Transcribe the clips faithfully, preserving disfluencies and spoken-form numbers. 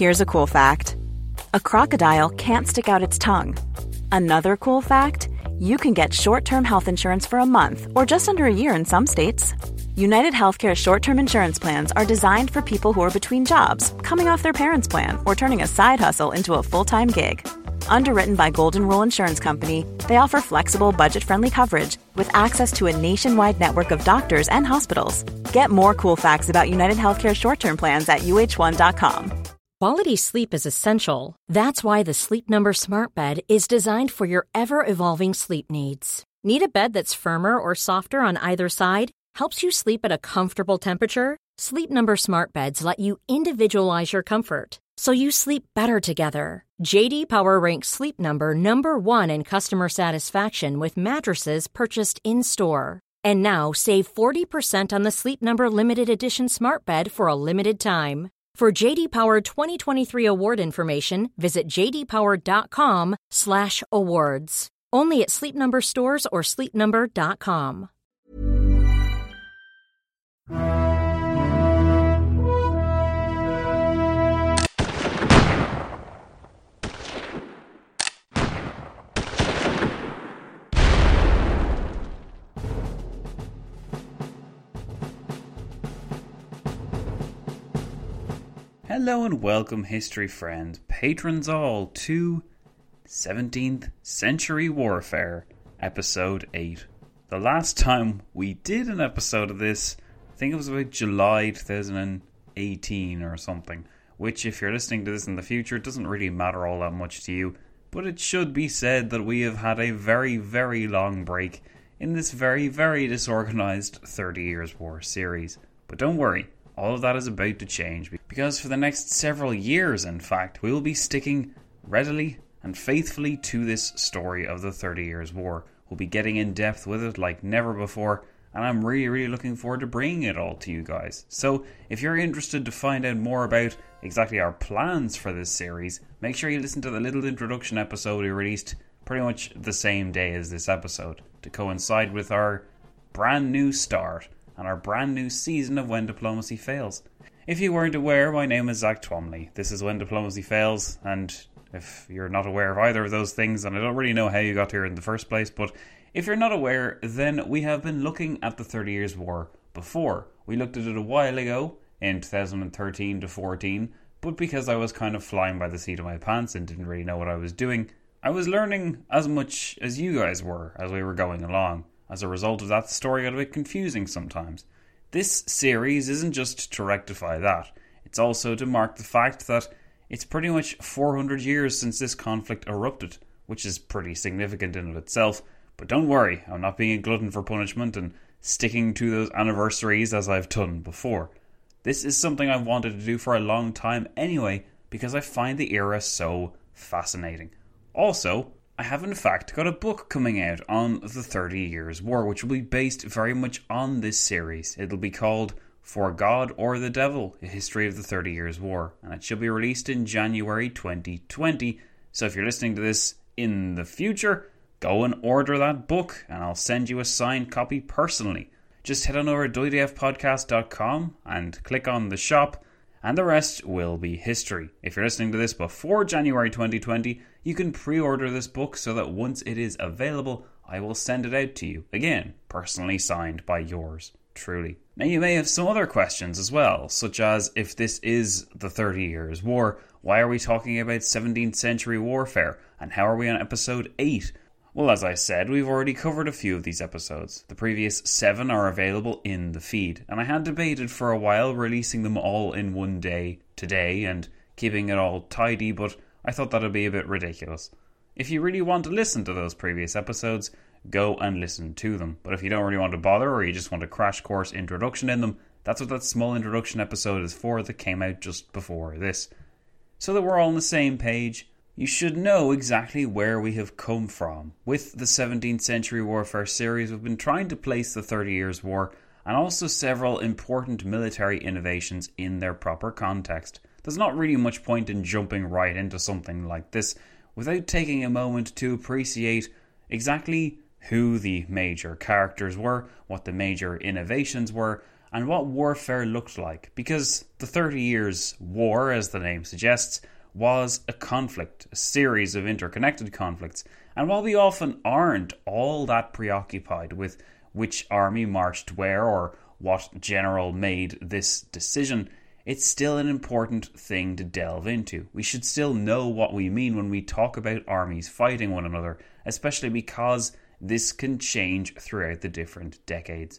Here's a cool fact. A crocodile can't stick out its tongue. Another cool fact, you can get short-term health insurance for a month or just under a year in some states. United Healthcare short-term insurance plans are designed for people who are between jobs, coming off their parents' plan, or turning a side hustle into a full-time gig. Underwritten by Golden Rule Insurance Company, they offer flexible, budget-friendly coverage with access to a nationwide network of doctors and hospitals. Get more cool facts about United Healthcare short-term plans at U H one dot com. Quality sleep is essential. That's why the Sleep Number Smart Bed is designed for your ever-evolving sleep needs. Need a bed that's firmer or softer on either side? Helps you sleep at a comfortable temperature? Sleep Number Smart Beds let you individualize your comfort, so you sleep better together. J D Power ranks Sleep Number number one in customer satisfaction with mattresses purchased in-store. And now save forty percent on the Sleep Number Limited Edition Smart Bed for a limited time. For J D Power twenty twenty-three award information, visit j d power dot com slash awards. Only at Sleep Number stores or sleep number dot com. Hello and welcome, history friends, patrons all, to seventeenth Century Warfare, Episode eight. The last time we did an episode of this, I think it was about July twenty eighteen or something, which, if you're listening to this in the future, it doesn't really matter all that much to you, but it should be said that we have had a very, very long break in this very, very disorganised thirty Years' War series. But don't worry, all of that is about to change, because for the next several years, in fact, we will be sticking readily and faithfully to this story of the thirty Years' War. We'll be getting in depth with it like never before, and I'm really, really looking forward to bringing it all to you guys. So, if you're interested to find out more about exactly our plans for this series, make sure you listen to the little introduction episode we released pretty much the same day as this episode, to coincide with our brand new start and our brand new season of When Diplomacy Fails. If you weren't aware, my name is Zach Twomley. This is When Diplomacy Fails, and if you're not aware of either of those things, and I don't really know how you got here in the first place, but if you're not aware, then we have been looking at the thirty Years' War before. We looked at it a while ago, in two thousand thirteen to fourteen, but because I was kind of flying by the seat of my pants and didn't really know what I was doing, I was learning as much as you guys were as we were going along. As a result of that, the story got a bit confusing sometimes. This series isn't just to rectify that, it's also to mark the fact that it's pretty much four hundred years since this conflict erupted, which is pretty significant in of itself. But don't worry, I'm not being a glutton for punishment and sticking to those anniversaries as I've done before. This is something I've wanted to do for a long time anyway, because I find the era so fascinating. Also, I have in fact got a book coming out on the thirty Years' War, which will be based very much on this series. It'll be called For God or the Devil, A History of the thirty Years' War, and it should be released in January twenty twenty. So if you're listening to this in the future, go and order that book, and I'll send you a signed copy personally. Just head on over to w d f podcast dot com and click on the shop, and the rest will be history. If you're listening to this before January twenty twenty, you can pre-order this book so that once it is available, I will send it out to you. Again, personally signed by yours truly. Now, you may have some other questions as well, such as, if this is the thirty Years' War, why are we talking about seventeenth century warfare? And how are we on episode eight? Well, as I said, we've already covered a few of these episodes. The previous seven are available in the feed, and I had debated for a while releasing them all in one day today and keeping it all tidy, but I thought that would be a bit ridiculous. If you really want to listen to those previous episodes, go and listen to them. But if you don't really want to bother, or you just want a crash course introduction in them, that's what that small introduction episode is for that came out just before this. So that we're all on the same page, you should know exactly where we have come from. With the seventeenth century warfare series, we've been trying to place the thirty Years' War and also several important military innovations in their proper context. There's not really much point in jumping right into something like this without taking a moment to appreciate exactly who the major characters were, what the major innovations were, and what warfare looked like, because the Thirty Years' War, as the name suggests, was a conflict, a series of interconnected conflicts, and while we often aren't all that preoccupied with which army marched where or what general made this decision, it's still an important thing to delve into. We should still know what we mean when we talk about armies fighting one another, especially because this can change throughout the different decades.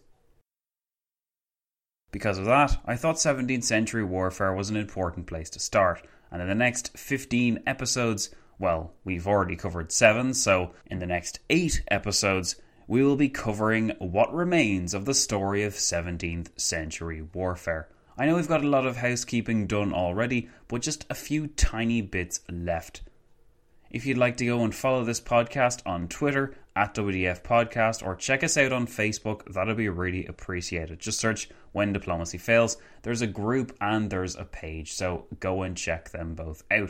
Because of that, I thought seventeenth century warfare was an important place to start, and in the next fifteen episodes, well, we've already covered seven, so in the next eight episodes, we will be covering what remains of the story of seventeenth century warfare. I know we've got a lot of housekeeping done already, but just a few tiny bits left. If you'd like to go and follow this podcast on Twitter, at W D F Podcast, or check us out on Facebook, that'll be really appreciated. Just search When Diplomacy Fails. There's a group and there's a page, so go and check them both out.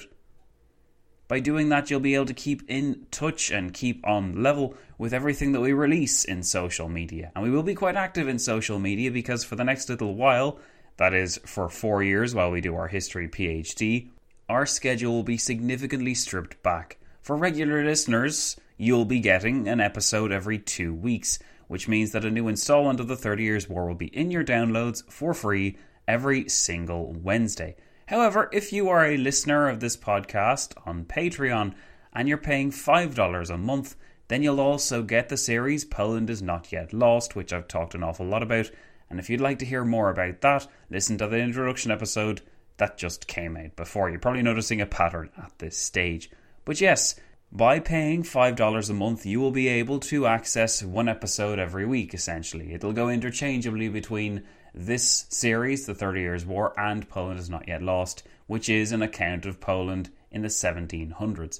By doing that, you'll be able to keep in touch and keep on level with everything that we release in social media. And we will be quite active in social media because for the next little while, that is for four years while we do our history PhD, our schedule will be significantly stripped back. For regular listeners, you'll be getting an episode every two weeks, which means that a new installment of the Thirty Years' War will be in your downloads for free every single Wednesday. However, if you are a listener of this podcast on Patreon and you're paying five dollars a month, then you'll also get the series Poland is Not Yet Lost, which I've talked an awful lot about. And if you'd like to hear more about that, listen to the introduction episode that just came out before. You're probably noticing a pattern at this stage. But yes, by paying five dollars a month, you will be able to access one episode every week, essentially. It'll go interchangeably between this series, The Thirty Years' War, and Poland is Not Yet Lost, which is an account of Poland in the seventeen hundreds.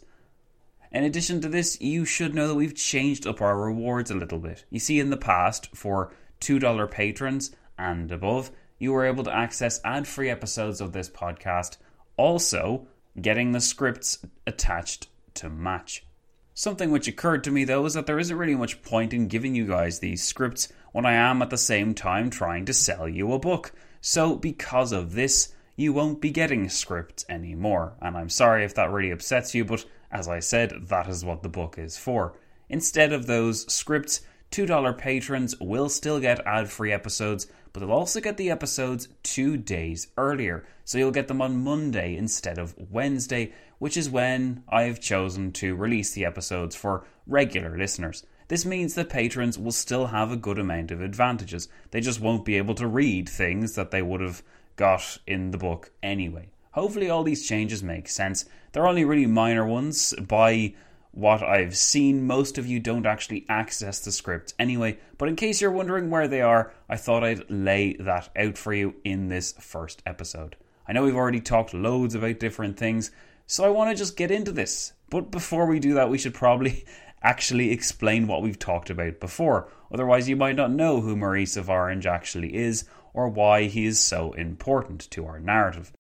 In addition to this, you should know that we've changed up our rewards a little bit. You see, in the past, for two dollars patrons and above, you were able to access ad-free episodes of this podcast, also getting the scripts attached to match. Something which occurred to me, though, is that there isn't really much point in giving you guys these scripts when I am at the same time trying to sell you a book. So because of this, you won't be getting scripts anymore. And I'm sorry if that really upsets you, but as I said, that is what the book is for. Instead of those scripts, two dollars patrons will still get ad-free episodes, but they'll also get the episodes two days earlier. So you'll get them on Monday instead of Wednesday, which is when I've chosen to release the episodes for regular listeners. This means that patrons will still have a good amount of advantages. They just won't be able to read things that they would have got in the book anyway. Hopefully all these changes make sense. They're only really minor ones. By what I've seen, most of you don't actually access the scripts anyway, but in case you're wondering where they are, I thought I'd lay that out for you in this first episode. I know we've already talked loads about different things, so I want to just get into this. But before we do that, we should probably actually explain what we've talked about before. Otherwise, you might not know who Maurice of Orange actually is, or why he is so important to our narrative.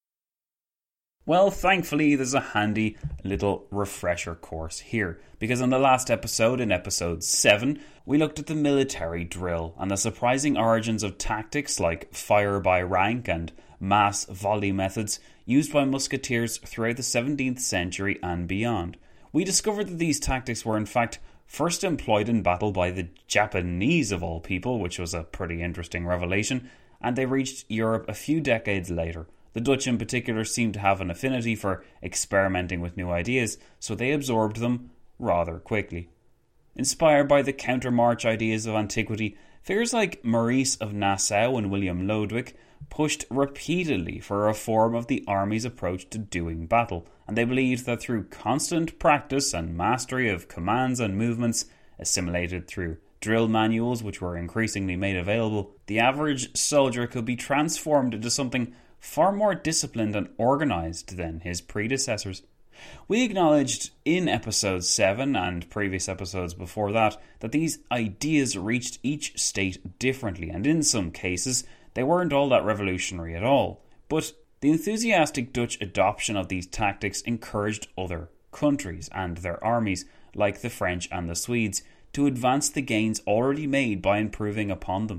Well, thankfully, there's a handy little refresher course here, because in the last episode, in episode seven, we looked at the military drill and the surprising origins of tactics like fire by rank and mass volley methods used by musketeers throughout the seventeenth century and beyond. We discovered that these tactics were in fact first employed in battle by the Japanese of all people, which was a pretty interesting revelation, and they reached Europe a few decades later. The Dutch in particular seemed to have an affinity for experimenting with new ideas, so they absorbed them rather quickly. Inspired by the countermarch ideas of antiquity, figures like Maurice of Nassau and William Lodewijk pushed repeatedly for a reform of the army's approach to doing battle, and they believed that through constant practice and mastery of commands and movements, assimilated through drill manuals which were increasingly made available, the average soldier could be transformed into something far more disciplined and organised than his predecessors. We acknowledged in episode seven and previous episodes before that that these ideas reached each state differently, and in some cases they weren't all that revolutionary at all. But the enthusiastic Dutch adoption of these tactics encouraged other countries and their armies, like the French and the Swedes, to advance the gains already made by improving upon them.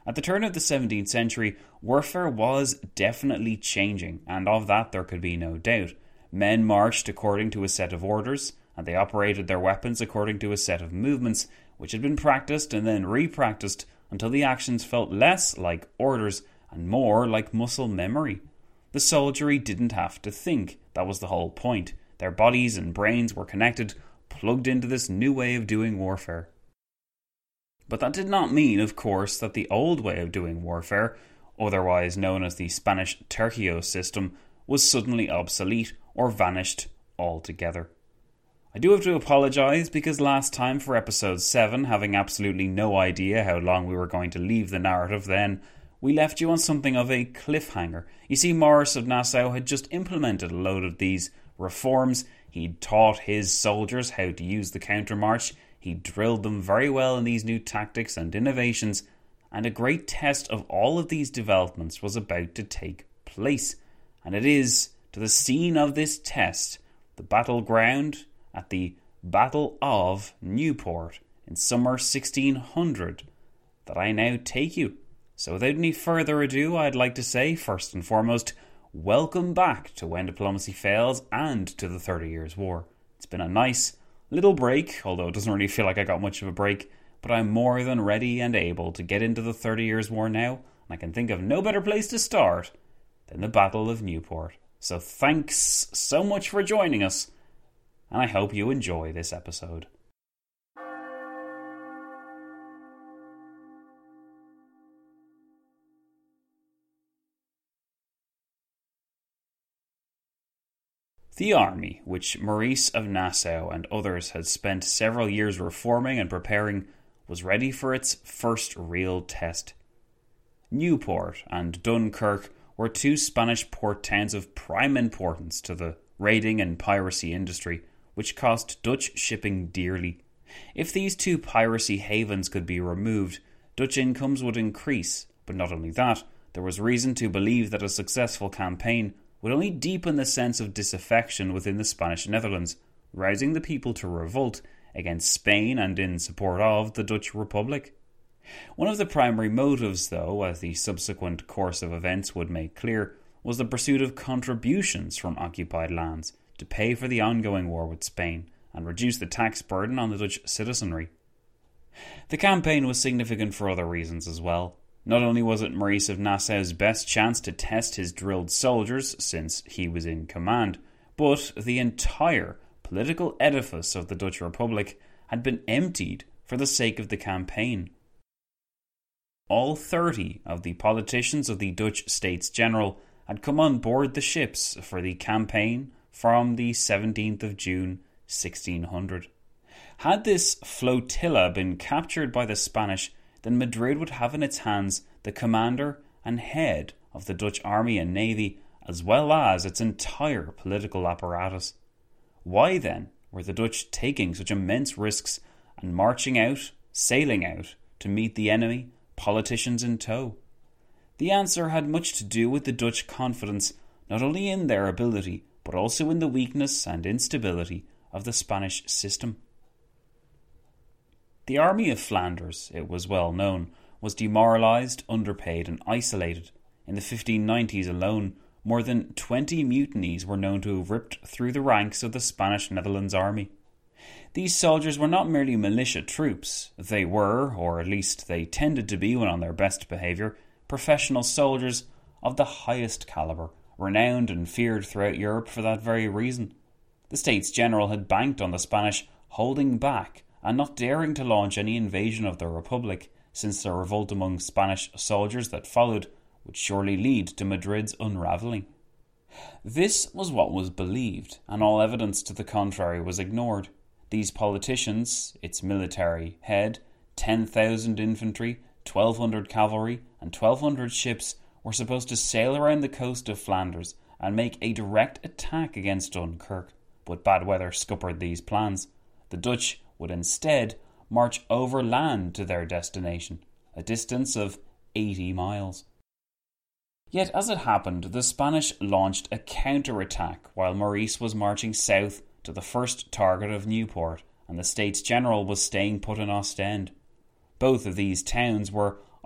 At the turn of the seventeenth century, warfare was definitely changing, and of that there could be no doubt. Men marched according to a set of orders, and they operated their weapons according to a set of movements, which had been practiced and then re-practiced until the actions felt less like orders and more like muscle memory. The soldiery didn't have to think. That was the whole point. Their bodies and brains were connected, plugged into this new way of doing warfare. But that did not mean, of course, that the old way of doing warfare, otherwise known as the Spanish tercio system, was suddenly obsolete or vanished altogether. I do have to apologise because last time for episode seven, having absolutely no idea how long we were going to leave the narrative then, we left you on something of a cliffhanger. You see, Maurice of Nassau had just implemented a load of these reforms. He'd taught his soldiers how to use the countermarch. He drilled them very well in these new tactics and innovations, and a great test of all of these developments was about to take place. And it is to the scene of this test, the battleground at the Battle of Newport in summer sixteen hundred, that I now take you. So without any further ado, I'd like to say, first and foremost, welcome back to When Diplomacy Fails and to the Thirty Years' War. It's been a nice little break, although it doesn't really feel like I got much of a break, but I'm more than ready and able to get into the Thirty Years' War now, and I can think of no better place to start than the Battle of Newport. So thanks so much for joining us, and I hope you enjoy this episode. The army, which Maurice of Nassau and others had spent several years reforming and preparing, was ready for its first real test. Newport and Dunkirk were two Spanish port towns of prime importance to the raiding and piracy industry, which cost Dutch shipping dearly. If these two piracy havens could be removed, Dutch incomes would increase, but not only that, there was reason to believe that a successful campaign would only deepen the sense of disaffection within the Spanish Netherlands, rousing the people to revolt against Spain and in support of the Dutch Republic. One of the primary motives, though, as the subsequent course of events would make clear, was the pursuit of contributions from occupied lands to pay for the ongoing war with Spain and reduce the tax burden on the Dutch citizenry. The campaign was significant for other reasons as well. Not only was it Maurice of Nassau's best chance to test his drilled soldiers since he was in command, but the entire political edifice of the Dutch Republic had been emptied for the sake of the campaign. All thirty of the politicians of the Dutch States General had come on board the ships for the campaign from the seventeenth of June sixteen hundred. Had this flotilla been captured by the Spanish, then Madrid would have in its hands the commander and head of the Dutch army and navy, as well as its entire political apparatus. Why then were the Dutch taking such immense risks and marching out, sailing out, to meet the enemy, politicians in tow? The answer had much to do with the Dutch confidence not only in their ability, but also in the weakness and instability of the Spanish system. The army of Flanders, it was well known, was demoralised, underpaid and isolated. In the fifteen nineties alone, more than twenty mutinies were known to have ripped through the ranks of the Spanish Netherlands army. These soldiers were not merely militia troops. They were, or at least they tended to be when on their best behaviour, professional soldiers of the highest calibre, renowned and feared throughout Europe for that very reason. The States General had banked on the Spanish holding back and not daring to launch any invasion of the Republic, since the revolt among Spanish soldiers that followed would surely lead to Madrid's unravelling. This was what was believed, and all evidence to the contrary was ignored. These politicians, its military head, ten thousand infantry, twelve hundred cavalry, and twelve hundred ships were supposed to sail around the coast of Flanders and make a direct attack against Dunkirk, but bad weather scuppered these plans. The Dutch would instead march overland to their destination, a distance of eighty miles. Yet as it happened, the Spanish launched a counter-attack while Maurice was marching south to the first target of Newport, and the States General was staying put in Ostend. Both of these towns were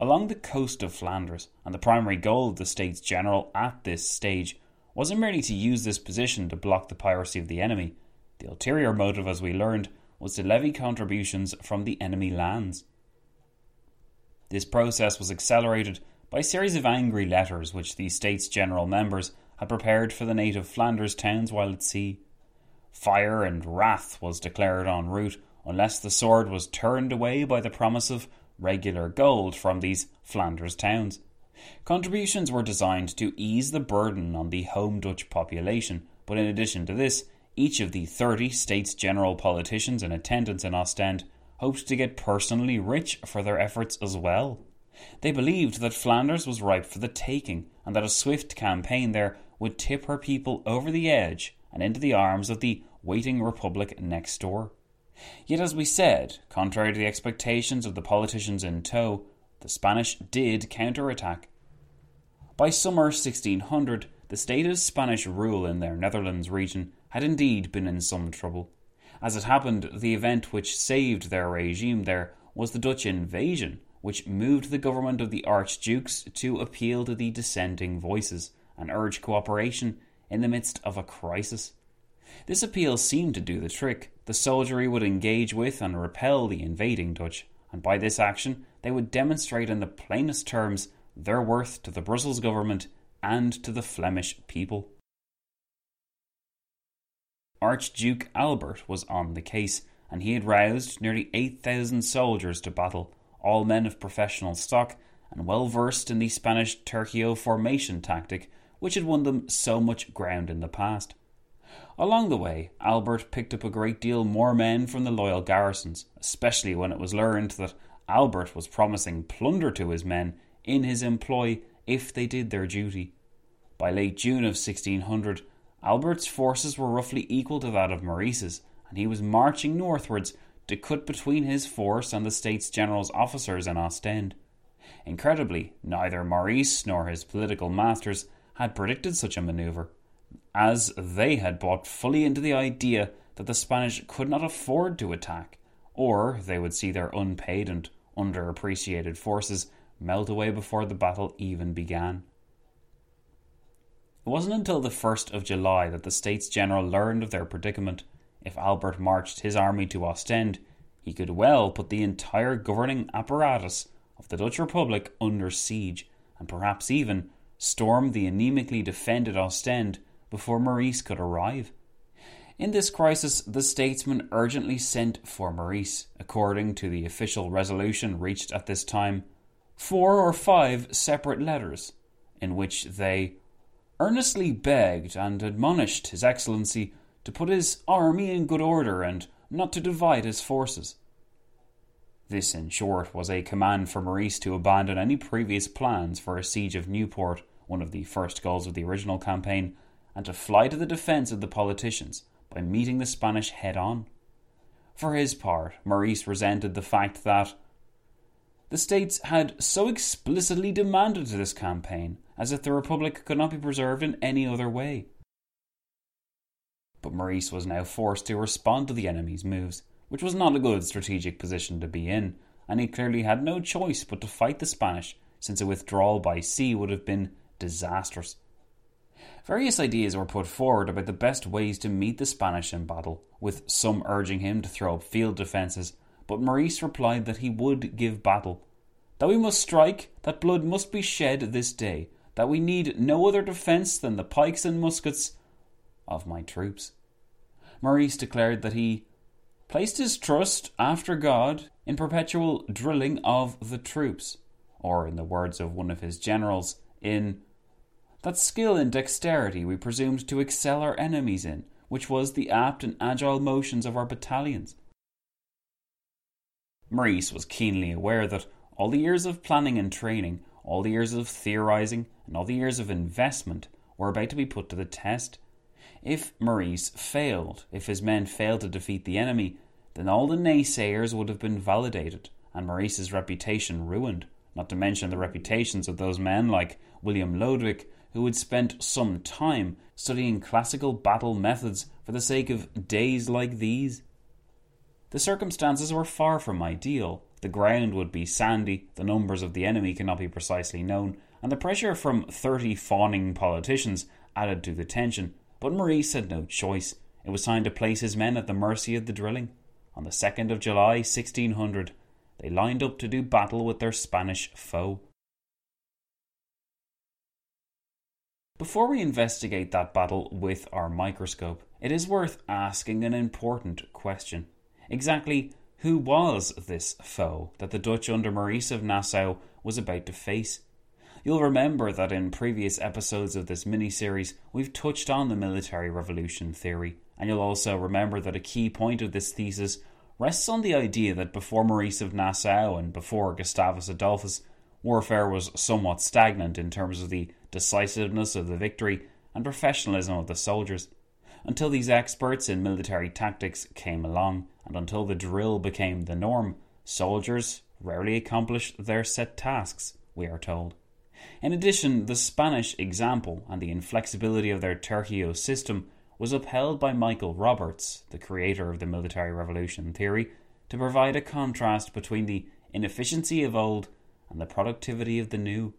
along the coast of Flanders, and the primary goal of the States General at this stage wasn't merely to use this position to block the piracy of the enemy. The ulterior motive, as we learned, was to levy contributions from the enemy lands. This process was accelerated by a series of angry letters which the States General members had prepared for the native Flanders towns while at sea. Fire and wrath was declared en route unless the sword was turned away by the promise of regular gold from these Flanders towns. Contributions were designed to ease the burden on the home Dutch population, but in addition to this, each of the thirty States General politicians in attendance in Ostend hoped to get personally rich for their efforts as well. They believed that Flanders was ripe for the taking, and that a swift campaign there would tip her people over the edge and into the arms of the waiting republic next door. Yet, as we said, contrary to the expectations of the politicians in tow, the Spanish did counterattack. By summer sixteen hundred, the state of Spanish rule in their Netherlands region had indeed been in some trouble. As it happened, the event which saved their regime there was the Dutch invasion, which moved the government of the archdukes to appeal to the dissenting voices and urge cooperation in the midst of a crisis. This appeal seemed to do the trick. The soldiery would engage with and repel the invading Dutch, and by this action they would demonstrate in the plainest terms their worth to the Brussels government and to the Flemish people. Archduke Albert was on the case, and he had roused nearly eight thousand soldiers to battle, all men of professional stock and well versed in the Spanish tercio formation tactic which had won them so much ground in the past. Along the way, Albert picked up a great deal more men from the loyal garrisons, especially when it was learned that Albert was promising plunder to his men in his employ if they did their duty. By late June of sixteen hundred, Albert's forces were roughly equal to that of Maurice's, and he was marching northwards to cut between his force and the States General's officers in Ostend. Incredibly, neither Maurice nor his political masters had predicted such a manoeuvre, as they had bought fully into the idea that the Spanish could not afford to attack, or they would see their unpaid and underappreciated forces melt away before the battle even began. It wasn't until the first of July that the States General learned of their predicament. If Albert marched his army to Ostend, he could well put the entire governing apparatus of the Dutch Republic under siege, and perhaps even storm the anemically defended Ostend before Maurice could arrive. In this crisis, the statesman urgently sent for Maurice, according to the official resolution reached at this time, four or five separate letters, in which they earnestly begged and admonished His Excellency to put his army in good order and not to divide his forces. This, in short, was a command for Maurice to abandon any previous plans for a siege of Newport, one of the first goals of the original campaign, and to fly to the defence of the politicians by meeting the Spanish head-on. For his part, Maurice resented the fact that the States had so explicitly demanded this campaign, as if the Republic could not be preserved in any other way. But Maurice was now forced to respond to the enemy's moves, which was not a good strategic position to be in, and he clearly had no choice but to fight the Spanish, since a withdrawal by sea would have been disastrous. Various ideas were put forward about the best ways to meet the Spanish in battle, with some urging him to throw up field defences, but Maurice replied that he would give battle. That we must strike, that blood must be shed this day, that we need no other defence than the pikes and muskets of my troops. Maurice declared that he placed his trust, after God, in perpetual drilling of the troops, or, in the words of one of his generals, in that skill and dexterity we presumed to excel our enemies in, which was the apt and agile motions of our battalions. Maurice was keenly aware that all the years of planning and training, all the years of theorising, and all the years of investment were about to be put to the test. If Maurice failed, if his men failed to defeat the enemy, then all the naysayers would have been validated, and Maurice's reputation ruined, not to mention the reputations of those men like William Lodewijk, who had spent some time studying classical battle methods for the sake of days like these. The circumstances were far from ideal. The ground would be sandy, the numbers of the enemy cannot be precisely known, and the pressure from thirty fawning politicians added to the tension. But Maurice had no choice. It was time to place his men at the mercy of the drilling. On the second of July, sixteen hundred, they lined up to do battle with their Spanish foe. Before we investigate that battle with our microscope, it is worth asking an important question. Exactly who was this foe that the Dutch under Maurice of Nassau was about to face? You'll remember that in previous episodes of this mini-series we've touched on the military revolution theory, and you'll also remember that a key point of this thesis rests on the idea that before Maurice of Nassau and before Gustavus Adolphus, warfare was somewhat stagnant in terms of the decisiveness of the victory and professionalism of the soldiers, until these experts in military tactics came along, and until the drill became the norm. Soldiers rarely accomplished their set tasks, we are told. In addition, the Spanish example and the inflexibility of their tercio system was upheld by Michael Roberts, the creator of the military revolution theory, to provide a contrast between the inefficiency of old and the productivity of the new.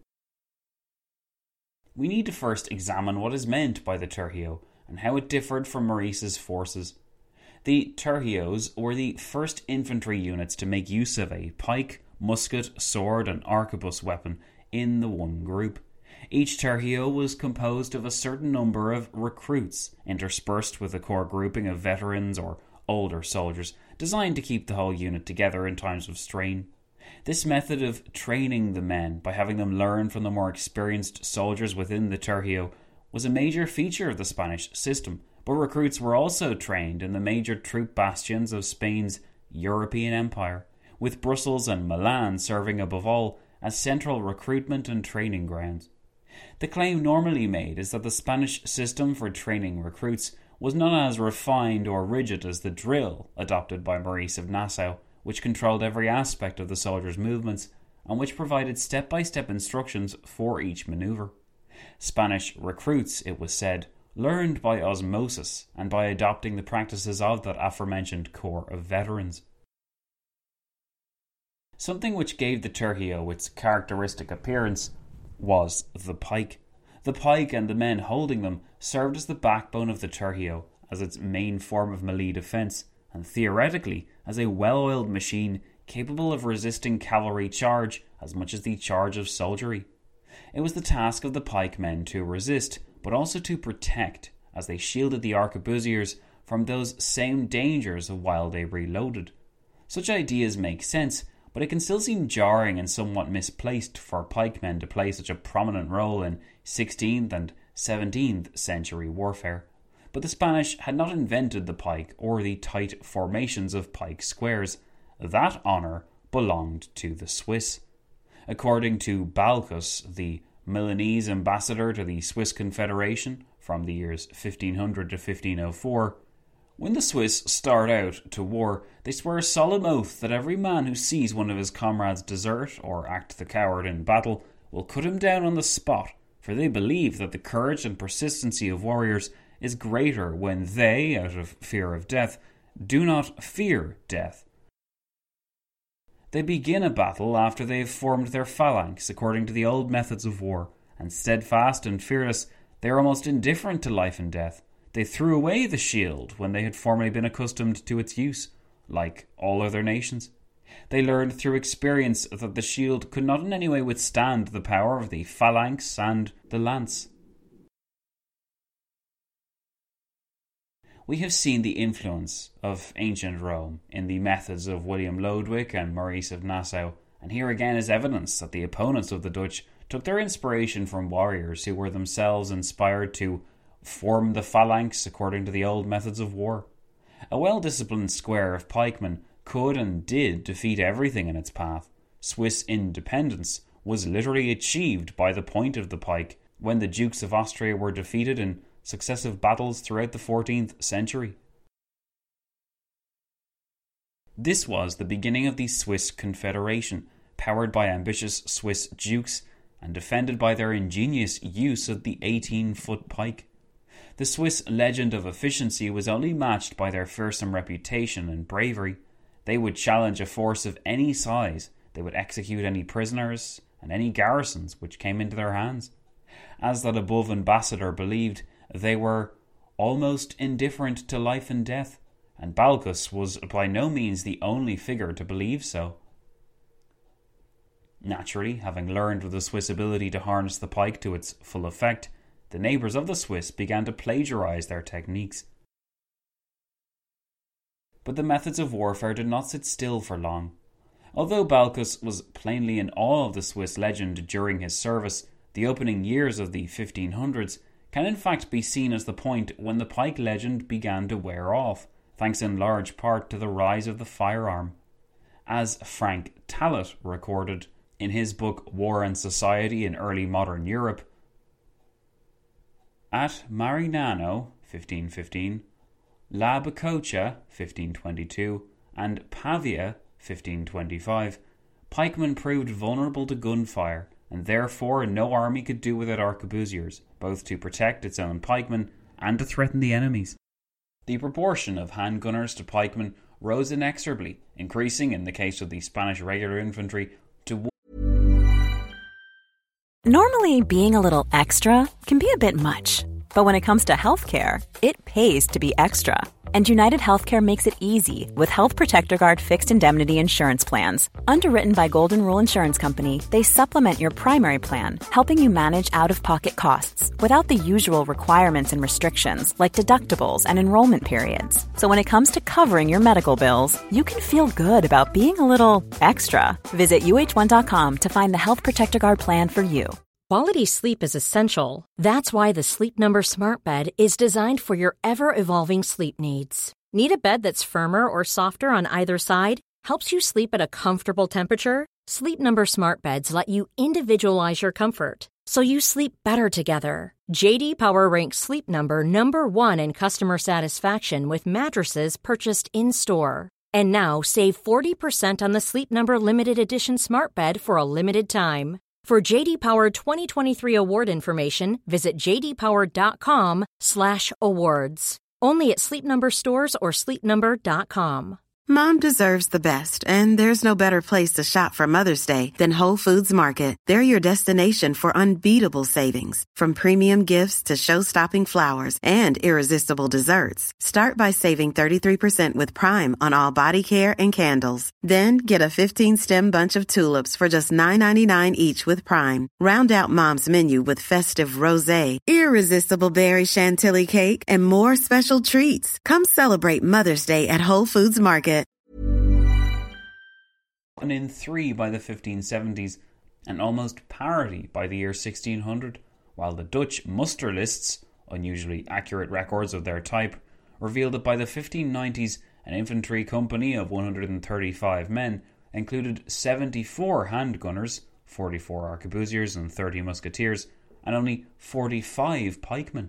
We need to first examine what is meant by the tercio and how it differed from Maurice's forces. The tercios were the first infantry units to make use of a pike, musket, sword and arquebus weapon in the one group. Each tercio was composed of a certain number of recruits, interspersed with a core grouping of veterans or older soldiers, designed to keep the whole unit together in times of strain. This method of training the men by having them learn from the more experienced soldiers within the tercio was a major feature of the Spanish system, but recruits were also trained in the major troop bastions of Spain's European empire, with Brussels and Milan serving above all as central recruitment and training grounds. The claim normally made is that the Spanish system for training recruits was not as refined or rigid as the drill adopted by Maurice of Nassau, which controlled every aspect of the soldiers' movements and which provided step-by-step instructions for each maneuver. Spanish recruits, it was said, learned by osmosis and by adopting the practices of that aforementioned corps of veterans. Something which gave the tercio its characteristic appearance was the pike. The pike and the men holding them served as the backbone of the tercio, as its main form of melee defence, and theoretically as a well-oiled machine capable of resisting cavalry charge as much as the charge of soldiery. It was the task of the pikemen to resist, but also to protect, as they shielded the arquebusiers from those same dangers while they reloaded. Such ideas make sense, but it can still seem jarring and somewhat misplaced for pikemen to play such a prominent role in sixteenth and seventeenth century warfare. But the Spanish had not invented the pike or the tight formations of pike squares. That honour belonged to the Swiss. According to Balcus, the Milanese ambassador to the Swiss Confederation from the years fifteen hundred to fifteen oh four, when the Swiss start out to war, they swear a solemn oath that every man who sees one of his comrades desert or act the coward in battle will cut him down on the spot, for they believe that the courage and persistency of warriors is greater when they, out of fear of death, do not fear death. They begin a battle after they have formed their phalanx according to the old methods of war, and steadfast and fearless, they are almost indifferent to life and death. They threw away the shield when they had formerly been accustomed to its use, like all other nations. They learned through experience that the shield could not in any way withstand the power of the phalanx and the lance. We have seen the influence of ancient Rome in the methods of William Lodewijk and Maurice of Nassau, and here again is evidence that the opponents of the Dutch took their inspiration from warriors who were themselves inspired to form the phalanx according to the old methods of war. A well-disciplined square of pikemen could and did defeat everything in its path. Swiss independence was literally achieved by the point of the pike when the Dukes of Austria were defeated in successive battles throughout the fourteenth century. This was the beginning of the Swiss Confederation, powered by ambitious Swiss dukes and defended by their ingenious use of the eighteen-foot pike. The Swiss legend of efficiency was only matched by their fearsome reputation and bravery. They would challenge a force of any size. They would execute any prisoners and any garrisons which came into their hands. As that above ambassador believed, they were almost indifferent to life and death, and Balchus was by no means the only figure to believe so. Naturally, having learned of the Swiss ability to harness the pike to its full effect, the neighbours of the Swiss began to plagiarise their techniques. But the methods of warfare did not sit still for long. Although Balchus was plainly in awe of the Swiss legend during his service, the opening years of the fifteen hundreds can in fact be seen as the point when the pike legend began to wear off, thanks in large part to the rise of the firearm. As Frank Tallet recorded in his book War and Society in Early Modern Europe, at Marignano, fifteen fifteen, La Bicocca, fifteen twenty-two, and Pavia, fifteen twenty-five, pikemen proved vulnerable to gunfire, and therefore no army could do without arquebusiers, both to protect its own pikemen and to threaten the enemies. The proportion of handgunners to pikemen rose inexorably, increasing in the case of the Spanish regular infantry to Normally, being a little extra can be a bit much, but when it comes to healthcare, it pays to be extra. And United Healthcare makes it easy with Health Protector Guard fixed indemnity insurance plans. Underwritten by Golden Rule Insurance Company, they supplement your primary plan, helping you manage out-of-pocket costs without the usual requirements and restrictions like deductibles and enrollment periods. So when it comes to covering your medical bills, you can feel good about being a little extra. Visit U H one dot com to find the Health Protector Guard plan for you. Quality sleep is essential. That's why the Sleep Number Smart Bed is designed for your ever-evolving sleep needs. Need a bed that's firmer or softer on either side? Helps you sleep at a comfortable temperature? Sleep Number Smart Beds let you individualize your comfort, so you sleep better together. J D Power ranks Sleep Number number one in customer satisfaction with mattresses purchased in-store. And now save forty percent on the Sleep Number Limited Edition Smart Bed for a limited time. For J D Power twenty twenty-three award information, visit j d power dot com slash awards. Only at Sleep Number stores or sleep number dot com. Mom deserves the best, and there's no better place to shop for Mother's Day than Whole Foods Market. They're your destination for unbeatable savings, from premium gifts to show-stopping flowers and irresistible desserts. Start by saving thirty-three percent with Prime on all body care and candles. Then get a fifteen-stem bunch of tulips for just nine ninety-nine each with Prime. Round out Mom's menu with festive rosé, irresistible berry chantilly cake, and more special treats. Come celebrate Mother's Day at Whole Foods Market. And in three by the fifteen seventies, and almost parity by the year sixteen hundred, while the Dutch muster lists, unusually accurate records of their type, revealed that by the fifteen nineties an infantry company of one hundred thirty-five men included seventy-four handgunners, forty-four arquebusiers and thirty musketeers, and only forty-five pikemen.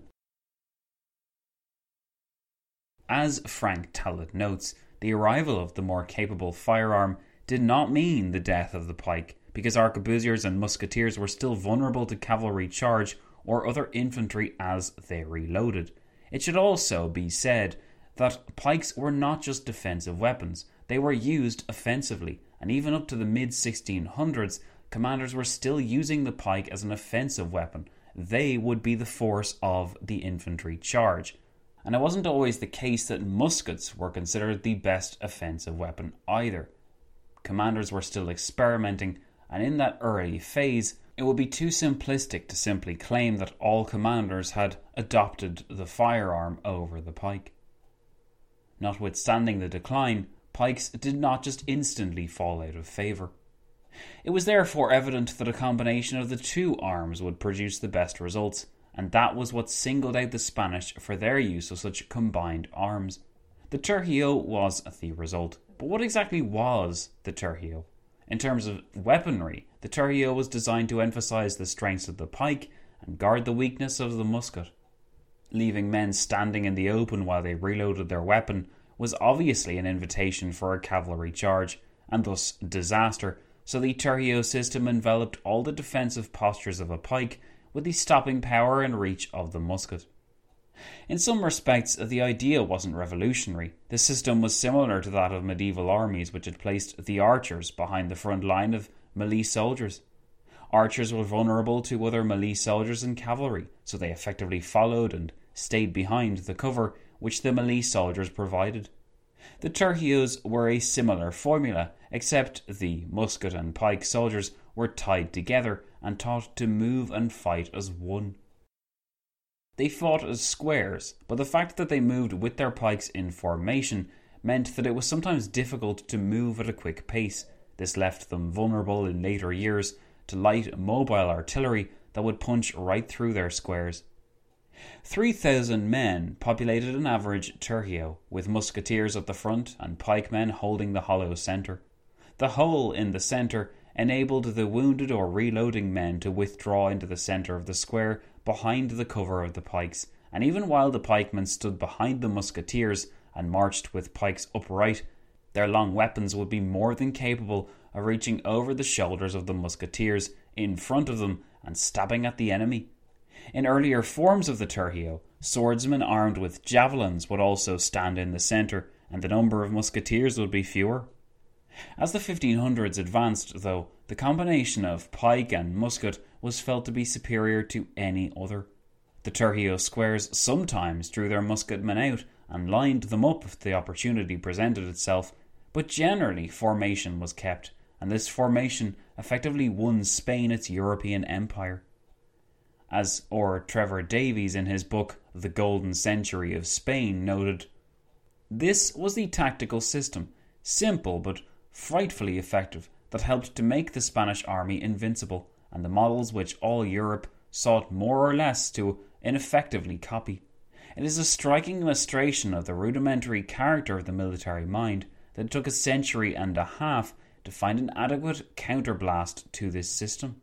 As Frank Tallet notes, the arrival of the more capable firearm did not mean the death of the pike, because arquebusiers and musketeers were still vulnerable to cavalry charge or other infantry as they reloaded. It should also be said that pikes were not just defensive weapons, they were used offensively, and even up to the mid sixteen hundreds, commanders were still using the pike as an offensive weapon. They would be the force of the infantry charge. And it wasn't always the case that muskets were considered the best offensive weapon either. Commanders were still experimenting, and in that early phase, it would be too simplistic to simply claim that all commanders had adopted the firearm over the pike. Notwithstanding the decline, pikes did not just instantly fall out of favour. It was therefore evident that a combination of the two arms would produce the best results, and that was what singled out the Spanish for their use of such combined arms. The tercio was the result. But what exactly was the tercio? In terms of weaponry, the tercio was designed to emphasise the strengths of the pike and guard the weakness of the musket. Leaving men standing in the open while they reloaded their weapon was obviously an invitation for a cavalry charge, and thus disaster, so the tercio system enveloped all the defensive postures of a pike with the stopping power and reach of the musket. In some respects, the idea wasn't revolutionary. The system was similar to that of medieval armies, which had placed the archers behind the front line of melee soldiers. Archers were vulnerable to other melee soldiers and cavalry, so they effectively followed and stayed behind the cover which the melee soldiers provided. The tercios were a similar formula, except the musket and pike soldiers were tied together and taught to move and fight as one. They fought as squares, but the fact that they moved with their pikes in formation meant that it was sometimes difficult to move at a quick pace. This left them vulnerable in later years to light mobile artillery that would punch right through their squares. Three thousand men populated an average tercio, with musketeers at the front and pikemen holding the hollow centre. The hole in the centre enabled the wounded or reloading men to withdraw into the centre of the square behind the cover of the pikes, and even while the pikemen stood behind the musketeers and marched with pikes upright, their long weapons would be more than capable of reaching over the shoulders of the musketeers in front of them and stabbing at the enemy. In earlier forms of the tercio, swordsmen armed with javelins would also stand in the centre, and the number of musketeers would be fewer. As the fifteen hundreds advanced, though, the combination of pike and musket was felt to be superior to any other. The tercio squares sometimes drew their musketmen out and lined them up if the opportunity presented itself, but generally formation was kept, and this formation effectively won Spain its European empire. As Or Trevor Davies in his book The Golden Century of Spain noted, "This was the tactical system, simple but frightfully effective, that helped to make the Spanish army invincible, and the models which all Europe sought more or less to ineffectively copy. It is a striking illustration of the rudimentary character of the military mind that it took a century and a half to find an adequate counterblast to this system."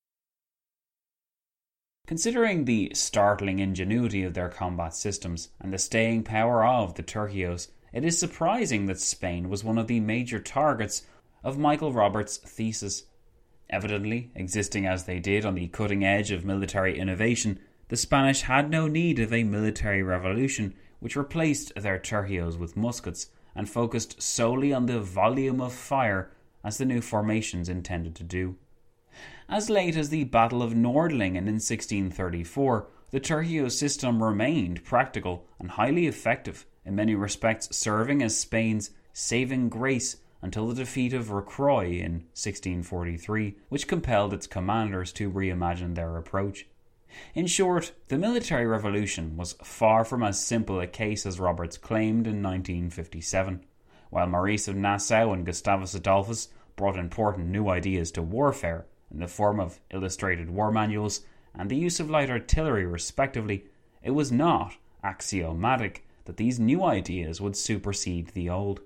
Considering the startling ingenuity of their combat systems and the staying power of the tercios, it is surprising that Spain was one of the major targets of Michael Roberts' thesis. Evidently, existing as they did on the cutting edge of military innovation, the Spanish had no need of a military revolution which replaced their tercios with muskets and focused solely on the volume of fire as the new formations intended to do. As late as the Battle of Nordlingen in sixteen thirty-four, the tercio system remained practical and highly effective, in many respects serving as Spain's saving grace until the defeat of Rocroi in sixteen forty-three, which compelled its commanders to reimagine their approach. In short, the military revolution was far from as simple a case as Roberts claimed in nineteen fifty-seven. While Maurice of Nassau and Gustavus Adolphus brought important new ideas to warfare, in the form of illustrated war manuals and the use of light artillery respectively, it was not axiomatic that these new ideas would supersede the old.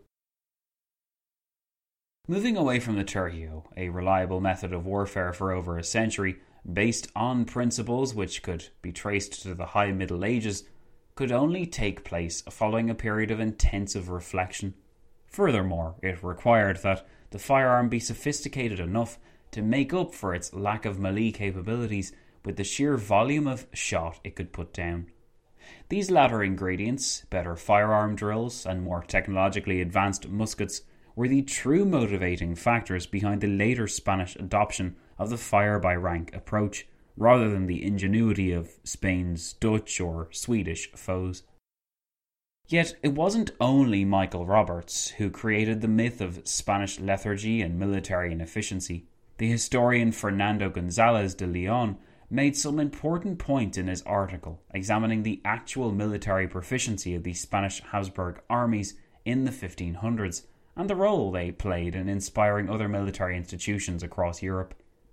Moving away from the tercio, a reliable method of warfare for over a century, based on principles which could be traced to the High Middle Ages, could only take place following a period of intensive reflection. Furthermore, it required that the firearm be sophisticated enough to make up for its lack of melee capabilities with the sheer volume of shot it could put down. These latter ingredients, better firearm drills and more technologically advanced muskets, were the true motivating factors behind the later Spanish adoption of the fire-by-rank approach, rather than the ingenuity of Spain's Dutch or Swedish foes. Yet it wasn't only Michael Roberts who created the myth of Spanish lethargy and military inefficiency. The historian Fernando González de León made some important points in his article examining the actual military proficiency of the Spanish Habsburg armies in the fifteen hundreds and the role they played in inspiring other military institutions across Europe.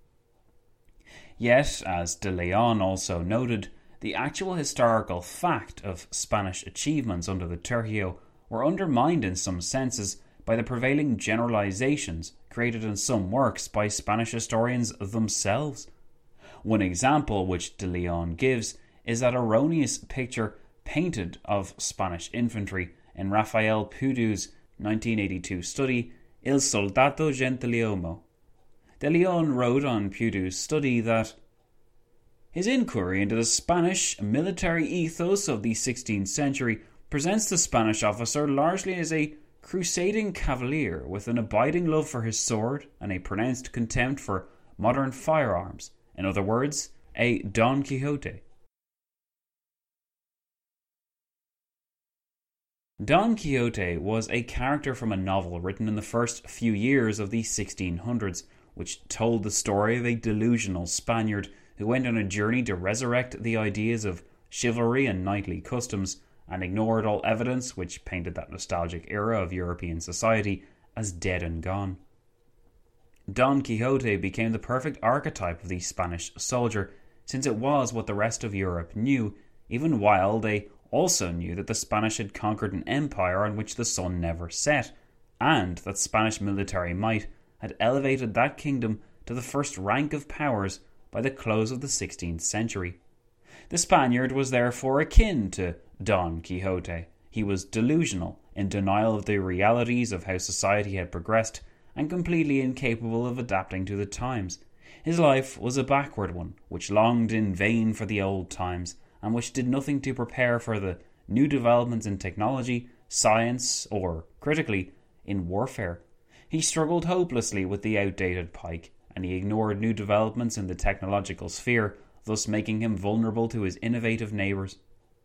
Yet, as de León also noted, the actual historical fact of Spanish achievements under the tercio were undermined in some senses by the prevailing generalizations created in some works by Spanish historians themselves. One example which de León gives is that erroneous picture painted of Spanish infantry in Rafael Pudu's nineteen eighty-two study Il Soldato Gentiluomo. De León wrote on Pudu's study that His inquiry into the Spanish military ethos of the sixteenth century presents the Spanish officer largely as a crusading cavalier with an abiding love for his sword and a pronounced contempt for modern firearms. In other words, a Don Quixote. Don Quixote was a character from a novel written in the first few years of the sixteen hundreds, which told the story of a delusional Spaniard who went on a journey to resurrect the ideas of chivalry and knightly customs, and ignored all evidence which painted that nostalgic era of European society as dead and gone. Don Quixote became the perfect archetype of the Spanish soldier, since it was what the rest of Europe knew, even while they also knew that the Spanish had conquered an empire on which the sun never set, and that Spanish military might had elevated that kingdom to the first rank of powers by the close of the sixteenth century. The Spaniard was therefore akin to Don Quixote. He was delusional, in denial of the realities of how society had progressed, and completely incapable of adapting to the times. His life was a backward one, which longed in vain for the old times, and which did nothing to prepare for the new developments in technology, science, or, critically, in warfare. He struggled hopelessly with the outdated pike, and he ignored new developments in the technological sphere, thus making him vulnerable to his innovative neighbours.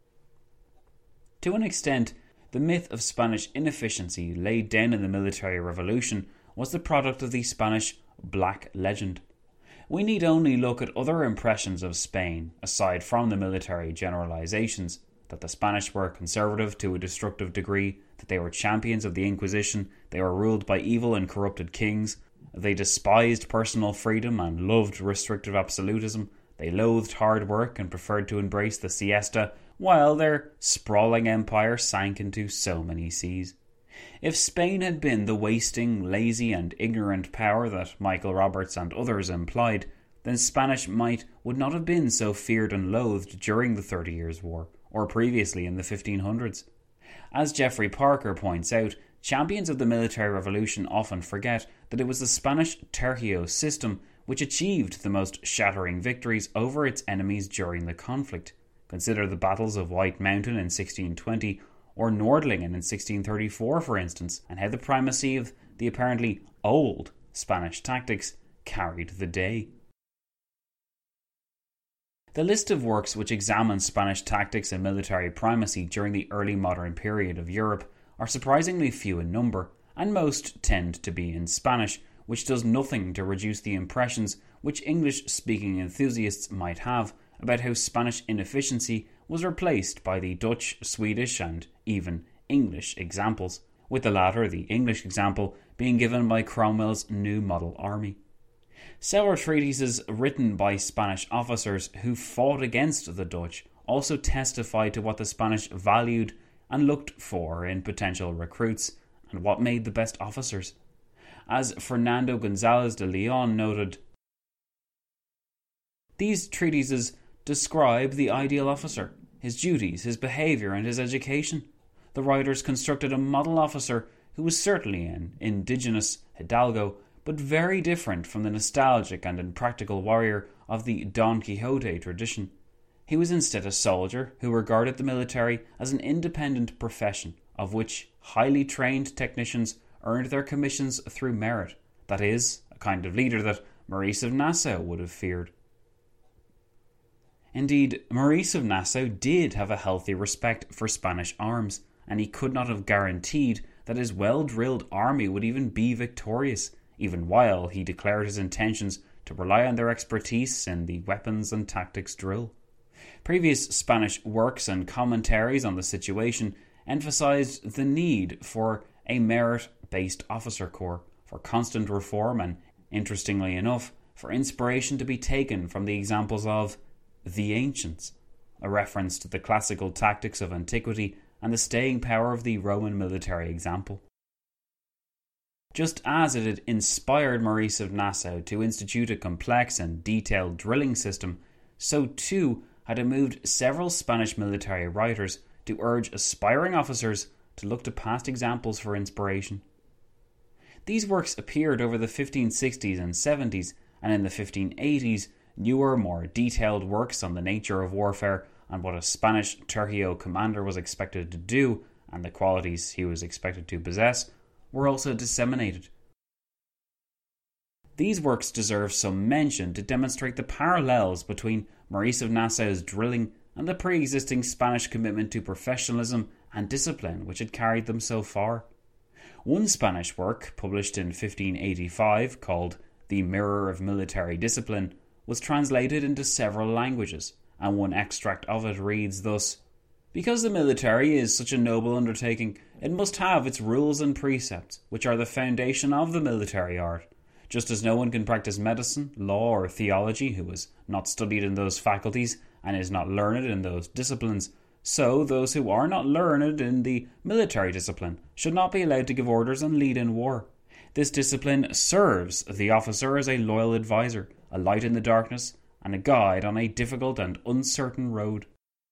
To an extent, the myth of Spanish inefficiency laid down in the military revolution was the product of the Spanish Black Legend. We need only look at other impressions of Spain, aside from the military generalizations, that the Spanish were conservative to a destructive degree, that they were champions of the Inquisition, they were ruled by evil and corrupted kings, they despised personal freedom and loved restrictive absolutism, they loathed hard work and preferred to embrace the siesta, while their sprawling empire sank into so many seas. If Spain had been the wasting, lazy and ignorant power that Michael Roberts and others implied, then Spanish might would not have been so feared and loathed during the Thirty Years' War, or previously in the fifteen hundreds. As Geoffrey Parker points out, champions of the military revolution often forget that it was the Spanish tercio system which achieved the most shattering victories over its enemies during the conflict. Consider the battles of White Mountain in sixteen twenty, or Nordlingen in sixteen thirty-four, for instance, and how the primacy of the apparently old Spanish tactics carried the day. The list of works which examine Spanish tactics and military primacy during the early modern period of Europe are surprisingly few in number, and most tend to be in Spanish, which does nothing to reduce the impressions which English-speaking enthusiasts might have about how Spanish inefficiency was replaced by the Dutch, Swedish and even English examples, with the latter, the English example, being given by Cromwell's New Model Army. Several treatises written by Spanish officers who fought against the Dutch also testify to what the Spanish valued and looked for in potential recruits, and what made the best officers. As Fernando González de Leon noted, these treatises describe the ideal officer, his duties, his behaviour and his education. The writers constructed a model officer who was certainly an indigenous hidalgo, but very different from the nostalgic and impractical warrior of the Don Quixote tradition. He was instead a soldier who regarded the military as an independent profession, of which highly trained technicians earned their commissions through merit, that is, a kind of leader that Maurice of Nassau would have feared. Indeed, Maurice of Nassau did have a healthy respect for Spanish arms, and he could not have guaranteed that his well-drilled army would even be victorious, even while he declared his intentions to rely on their expertise in the weapons and tactics drill. Previous Spanish works and commentaries on the situation emphasized the need for a merit-based officer corps, for constant reform, and, interestingly enough, for inspiration to be taken from the examples of the ancients, a reference to the classical tactics of antiquity and the staying power of the Roman military example. Just as it had inspired Maurice of Nassau to institute a complex and detailed drilling system, so too had it moved several Spanish military writers to urge aspiring officers to look to past examples for inspiration. These works appeared over the fifteen sixties and seventies, and in the fifteen eighties newer, more detailed works on the nature of warfare and what a Spanish tercio commander was expected to do and the qualities he was expected to possess were also disseminated. These works deserve some mention to demonstrate the parallels between Maurice of Nassau's drilling and the pre-existing Spanish commitment to professionalism and discipline which had carried them so far. One Spanish work, published in fifteen eighty-five, called The Mirror of Military Discipline, was translated into several languages, and one extract of it reads thus: "Because the military is such a noble undertaking, it must have its rules and precepts, which are the foundation of the military art. Just as no one can practice medicine, law, or theology who is not studied in those faculties and is not learned in those disciplines, so those who are not learned in the military discipline should not be allowed to give orders and lead in war. This discipline serves the officer as a loyal advisor, a light in the darkness, and a guide on a difficult and uncertain road."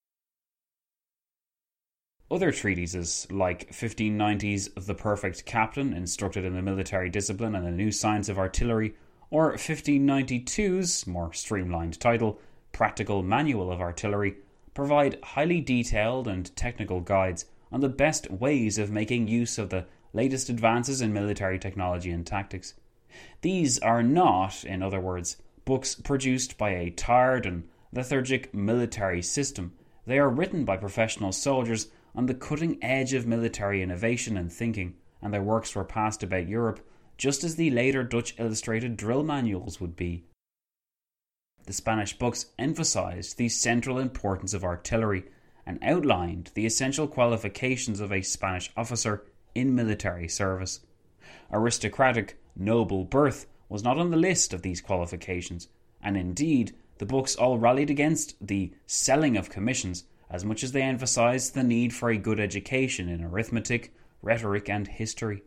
Other treatises, like fifteen ninety's The Perfect Captain, Instructed in the Military Discipline and the New Science of Artillery, or fifteen ninety-two's more streamlined title, Practical Manual of Artillery, provide highly detailed and technical guides on the best ways of making use of the latest advances in military technology and tactics. These are not, in other words, books produced by a tired and lethargic military system. They are written by professional soldiers on the cutting edge of military innovation and thinking, and their works were passed about Europe just as the later Dutch illustrated drill manuals would be. The Spanish books emphasized the central importance of artillery and outlined the essential qualifications of a Spanish officer in military service. Aristocratic, noble birth was not on the list of these qualifications, and indeed the books all rallied against the selling of commissions as much as they emphasized the need for a good education in arithmetic, rhetoric, and history.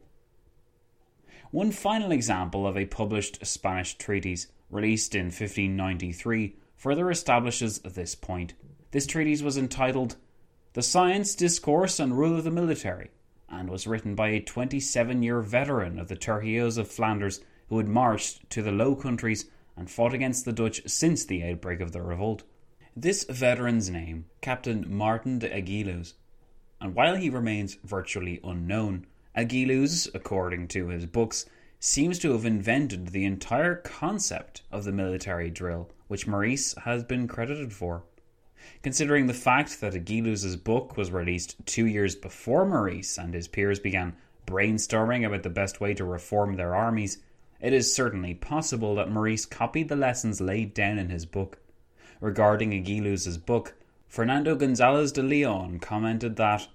One final example of a published Spanish treatise, released in fifteen ninety-three, further establishes this point. This treatise was entitled The Science, Discourse, and Rule of the Military, and was written by a twenty-seven-year veteran of the tercios of Flanders who had marched to the Low Countries and fought against the Dutch since the outbreak of the revolt. This veteran's name, Captain Martin de Aguiluz, and while he remains virtually unknown, Aguiluz, according to his books, seems to have invented the entire concept of the military drill, which Maurice has been credited for. Considering the fact that Aguiluz's book was released two years before Maurice and his peers began brainstorming about the best way to reform their armies, it is certainly possible that Maurice copied the lessons laid down in his book. Regarding Aguiluz's book, Fernando González de Leon commented that,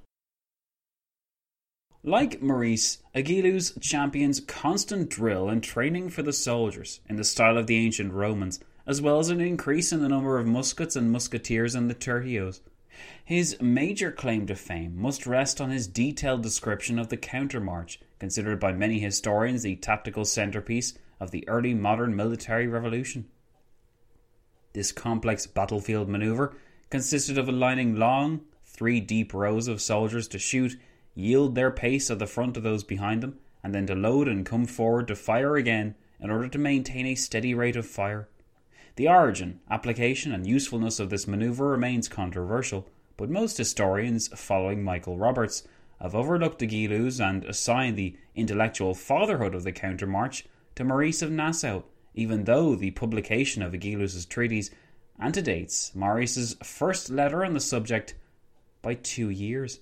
like Maurice, Aguiluz champions constant drill and training for the soldiers in the style of the ancient Romans, as well as an increase in the number of muskets and musketeers in the tercios. His major claim to fame must rest on his detailed description of the countermarch, considered by many historians the tactical centerpiece of the early modern military revolution. This complex battlefield maneuver consisted of aligning long, three deep rows of soldiers to shoot, yield their pace at the front of those behind them, and then to load and come forward to fire again in order to maintain a steady rate of fire. The origin, application, and usefulness of this maneuver remains controversial, but most historians, following Michael Roberts, have overlooked Aguiluz and assigned the intellectual fatherhood of the countermarch to Maurice of Nassau, even though the publication of Aguiluz's treatise antedates Maurice's first letter on the subject by two years.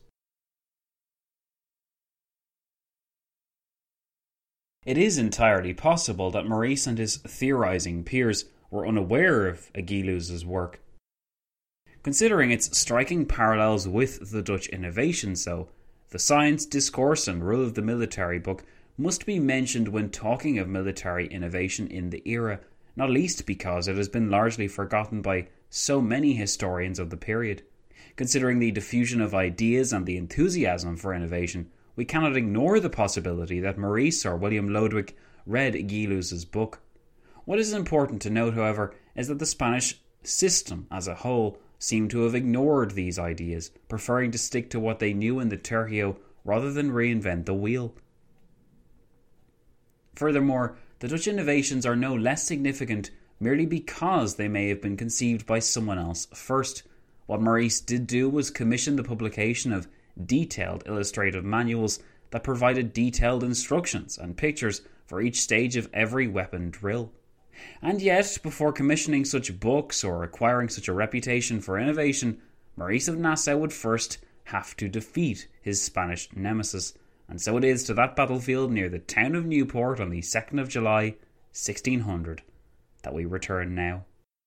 It is entirely possible that Maurice and his theorizing peers were unaware of Aguiluz's work. Considering its striking parallels with the Dutch innovations, though, the Science, Discourse, and Rule of the Military book must be mentioned when talking of military innovation in the era, not least because it has been largely forgotten by so many historians of the period. Considering the diffusion of ideas and the enthusiasm for innovation, we cannot ignore the possibility that Maurice or William Lodewijk read Aguiluz's book. What is important to note, however, is that the Spanish system as a whole seemed to have ignored these ideas, preferring to stick to what they knew in the tercio rather than reinvent the wheel. Furthermore, the Dutch innovations are no less significant merely because they may have been conceived by someone else first. What Maurice did do was commission the publication of detailed illustrative manuals that provided detailed instructions and pictures for each stage of every weapon drill. And yet, before commissioning such books or acquiring such a reputation for innovation, Maurice of Nassau would first have to defeat his Spanish nemesis, and so it is to that battlefield near the town of Newport on the second of July, sixteen hundred, that we return now.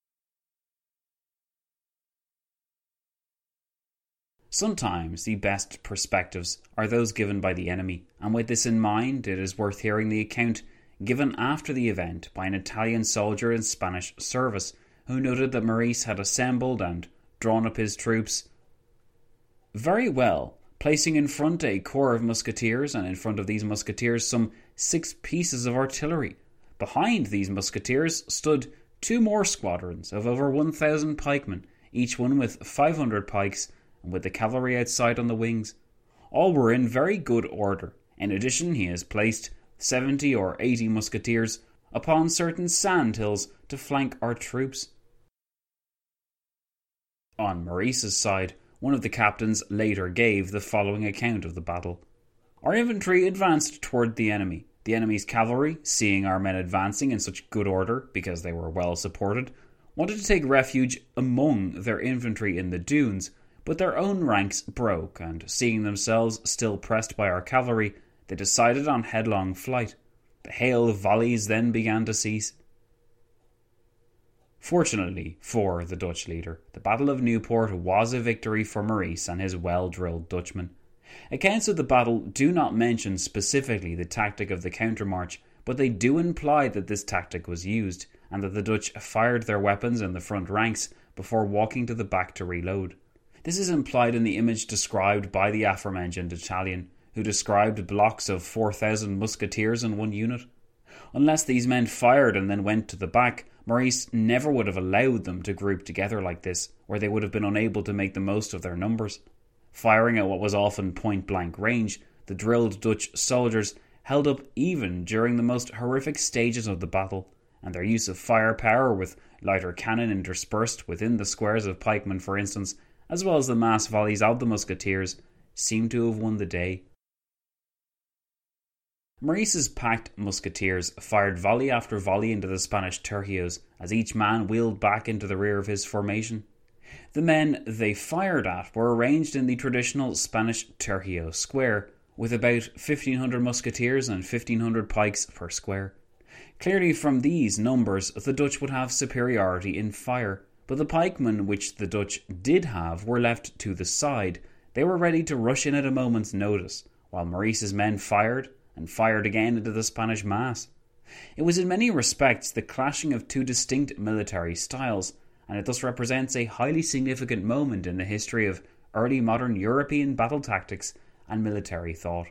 Sometimes the best perspectives are those given by the enemy, and with this in mind, it is worth hearing the account given after the event by an Italian soldier in Spanish service, who noted that Maurice had assembled and drawn up his troops very well, placing in front a corps of musketeers, and in front of these musketeers some six pieces of artillery. Behind these musketeers stood two more squadrons of over one thousand pikemen, each one with five hundred pikes, and with the cavalry outside on the wings. All were in very good order. In addition, he has placed seventy or eighty musketeers upon certain sand hills to flank our troops. On Maurice's side, one of the captains later gave the following account of the battle. Our infantry advanced toward the enemy. The enemy's cavalry, seeing our men advancing in such good order, because they were well supported, wanted to take refuge among their infantry in the dunes, but their own ranks broke, and seeing themselves still pressed by our cavalry, they decided on headlong flight. The hail of volleys then began to cease. Fortunately for the Dutch leader, the Battle of Newport was a victory for Maurice and his well-drilled Dutchmen. Accounts of the battle do not mention specifically the tactic of the countermarch, but they do imply that this tactic was used, and that the Dutch fired their weapons in the front ranks before walking to the back to reload. This is implied in the image described by the aforementioned Italian, who described blocks of four thousand musketeers in one unit. Unless these men fired and then went to the back, Maurice never would have allowed them to group together like this, where they would have been unable to make the most of their numbers. Firing at what was often point-blank range, the drilled Dutch soldiers held up even during the most horrific stages of the battle, and their use of firepower with lighter cannon interspersed within the squares of pikemen, for instance, as well as the mass volleys of the musketeers, seemed to have won the day. Maurice's packed musketeers fired volley after volley into the Spanish tercios as each man wheeled back into the rear of his formation. The men they fired at were arranged in the traditional Spanish tercio square, with about fifteen hundred musketeers and fifteen hundred pikes per square. Clearly from these numbers the Dutch would have superiority in fire, but the pikemen which the Dutch did have were left to the side. They were ready to rush in at a moment's notice, while Maurice's men fired and fired again into the Spanish mass. It was in many respects the clashing of two distinct military styles, and it thus represents a highly significant moment in the history of early modern European battle tactics and military thought.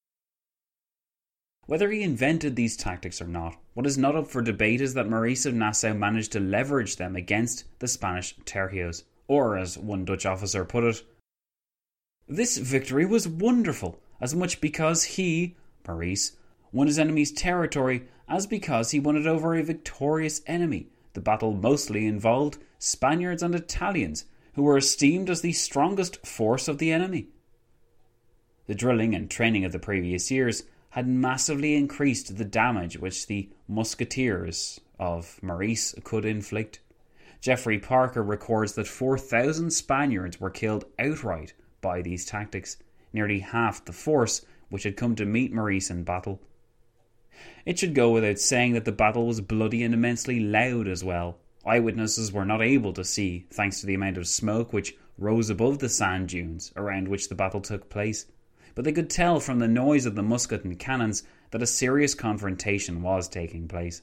Whether he invented these tactics or not, what is not up for debate is that Maurice of Nassau managed to leverage them against the Spanish tercios, or as one Dutch officer put it, "This victory was wonderful, as much because he, Maurice, won his enemy's territory as because he won it over a victorious enemy. The battle mostly involved Spaniards and Italians, who were esteemed as the strongest force of the enemy." The drilling and training of the previous years had massively increased the damage which the musketeers of Maurice could inflict. Geoffrey Parker records that four thousand Spaniards were killed outright by these tactics, nearly half the force which had come to meet Maurice in battle. It should go without saying that the battle was bloody and immensely loud as well. Eyewitnesses were not able to see, thanks to the amount of smoke which rose above the sand dunes around which the battle took place, but they could tell from the noise of the musket and cannons that a serious confrontation was taking place.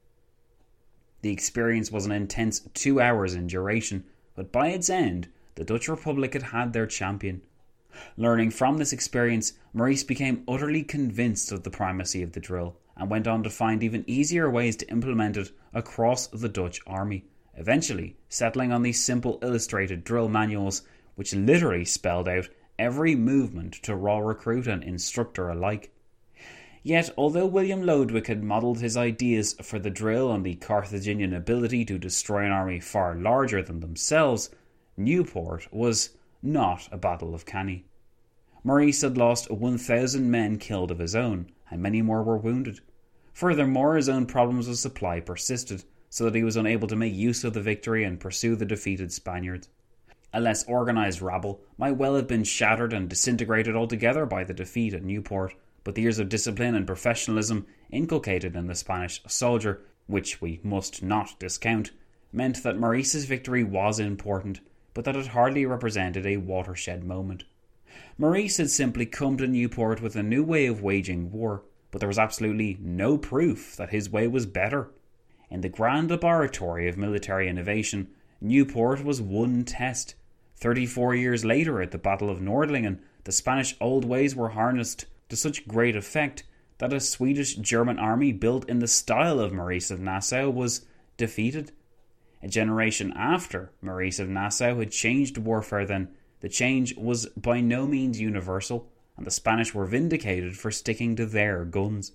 The experience was an intense two hours in duration, but by its end, the Dutch Republic had had their champion. Learning from this experience, Maurice became utterly convinced of the primacy of the drill, and went on to find even easier ways to implement it across the Dutch army, eventually settling on these simple illustrated drill manuals, which literally spelled out every movement to raw recruit and instructor alike. Yet, although William Lodwick had modelled his ideas for the drill on the Carthaginian ability to destroy an army far larger than themselves, Nieuport was not a Battle of Cannae. Maurice had lost one thousand men killed of his own, and many more were wounded. Furthermore, his own problems with supply persisted, so that he was unable to make use of the victory and pursue the defeated Spaniards. A less organised rabble might well have been shattered and disintegrated altogether by the defeat at Nieuport, but the years of discipline and professionalism inculcated in the Spanish soldier, which we must not discount, meant that Maurice's victory was important, but that it hardly represented a watershed moment. Maurice had simply come to Nieuport with a new way of waging war, but there was absolutely no proof that his way was better. In the grand laboratory of military innovation, Nieuport was one test. Thirty-four years later, at the Battle of Nordlingen, the Spanish old ways were harnessed to such great effect that a Swedish-German army built in the style of Maurice of Nassau was defeated. A generation after Maurice of Nassau had changed warfare then, the change was by no means universal, and the Spanish were vindicated for sticking to their guns.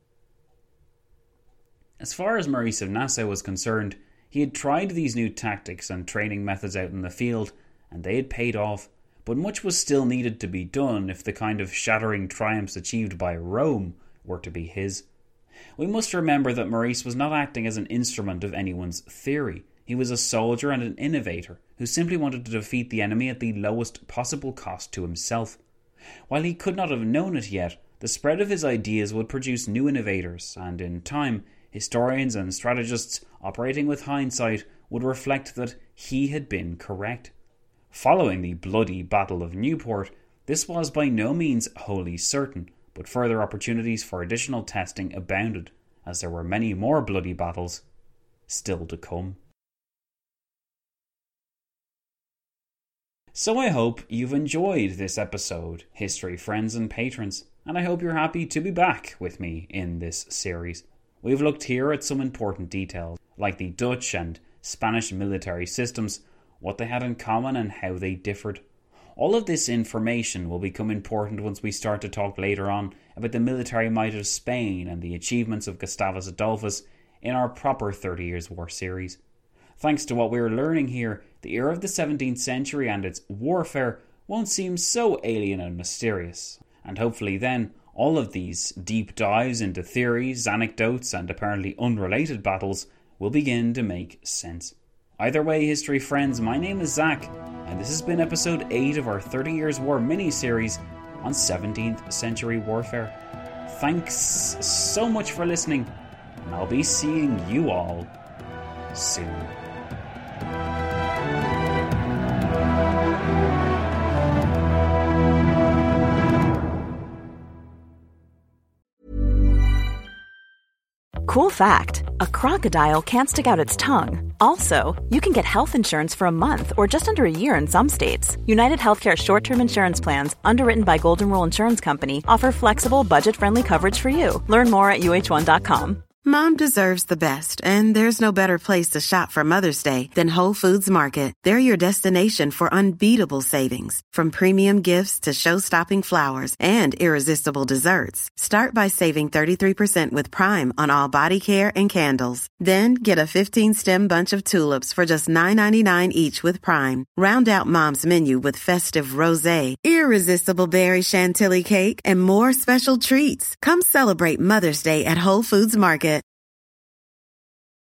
As far as Maurice of Nassau was concerned, he had tried these new tactics and training methods out in the field, and they had paid off. But much was still needed to be done if the kind of shattering triumphs achieved by Rome were to be his. We must remember that Maurice was not acting as an instrument of anyone's theory. He was a soldier and an innovator who simply wanted to defeat the enemy at the lowest possible cost to himself. While he could not have known it yet, the spread of his ideas would produce new innovators, and in time, historians and strategists operating with hindsight would reflect that he had been correct. Following the bloody Battle of Nieuport, this was by no means wholly certain, but further opportunities for additional testing abounded, as there were many more bloody battles still to come. So I hope you've enjoyed this episode, history friends and patrons, and I hope you're happy to be back with me in this series. We've looked here at some important details, like the Dutch and Spanish military systems, what they had in common and how they differed. All of this information will become important once we start to talk later on about the military might of Spain and the achievements of Gustavus Adolphus in our proper Thirty Years' War series. Thanks to what we're learning here, the era of the seventeenth century and its warfare won't seem so alien and mysterious, and hopefully then all of these deep dives into theories, anecdotes and apparently unrelated battles will begin to make sense. Either way, history friends, my name is Zach, and this has been episode eight of our Thirty Years' War mini-series on seventeenth century warfare. Thanks so much for listening, and I'll be seeing you all soon. Cool fact, a crocodile can't stick out its tongue. Also, you can get health insurance for a month or just under a year in some states. United Healthcare short-term insurance plans, underwritten by Golden Rule Insurance Company, offer flexible, budget-friendly coverage for you. Learn more at U H one dot com. Mom deserves the best, and there's no better place to shop for Mother's Day than Whole Foods Market. They're your destination for unbeatable savings, from premium gifts to show-stopping flowers and irresistible desserts. Start by saving thirty-three percent with Prime on all body care and candles. Then get a fifteen-stem bunch of tulips for just nine ninety-nine each with Prime. Round out Mom's menu with festive rosé, irresistible berry chantilly cake, and more special treats. Come celebrate Mother's Day at Whole Foods Market.